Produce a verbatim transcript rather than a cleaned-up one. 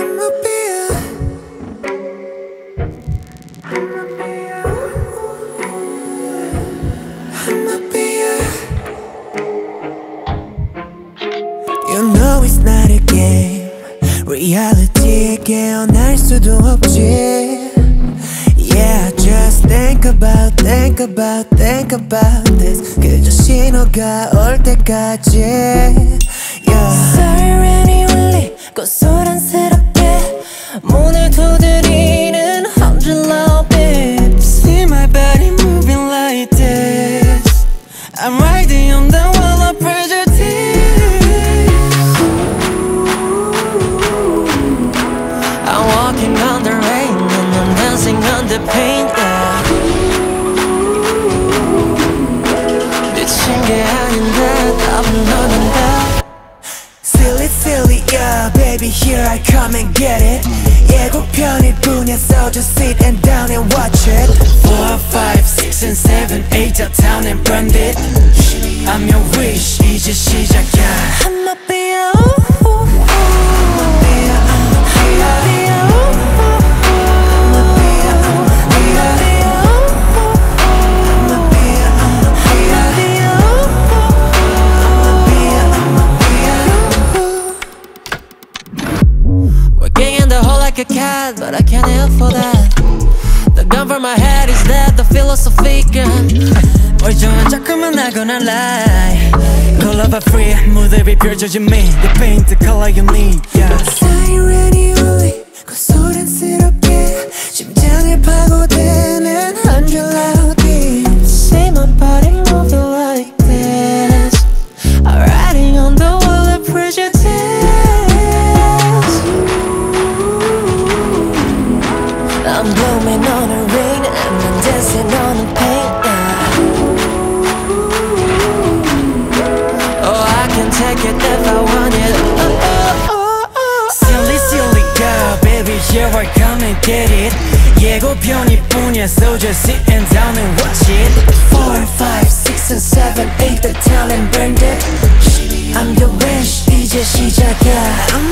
I'ma be a, I'ma be a. You know it's not a game. Reality에 깨어날 수도 없지. Yeah, just think about, think about, think about this. 그저 신호가 올 때까지. Yeah. Siren이 울리고 소란스럽게 문을 두드리는 hundred loud beeps. See my body moving like this. I'm riding on the wall of prejudice. I'm walking on the rain and I'm dancing on the pain. Yeah. 미친 게 아닌데 답은 너는데. Silly, silly, yeah, baby, here I come and get it. 예고편일 뿐이야, so just sit and down and watch it. Four, five, six, and seven, eight, up, down and burn it. I'm your wish, 이제 시작이야. I'ma be a ooh, ooh, ooh. I'ma be a, I'ma be a, be a ooh, ooh, ooh. I'ma be a, I'ma be a, I'ma be a, I'ma be a, be a ooh, ooh, ooh. Working in the hole like a cat, but I can't help for that. The gun for my head is that the philosophy gun. 멀쩡한 작품은 나거나 lie. Color by free, 무대 위 펼쳐진 me. The paint, the color you need, yeah. Siren이 울리고 소란스럽게 심장을 파고드는 hundred loud beats. See my body moving like this. I'm riding on the wall of prejudice. I'm blooming on a rain and I'm dancing on a pain. Yeah. Oh, I can take it if I want it. Oh, oh, oh, oh. Silly, silly girl, baby, here I come and get it. 예고편일 뿐이야, so just sit and down and watch it. Four, five, six, and seven, eight, the town and burn it. I'm your wish, 이제 시작이야.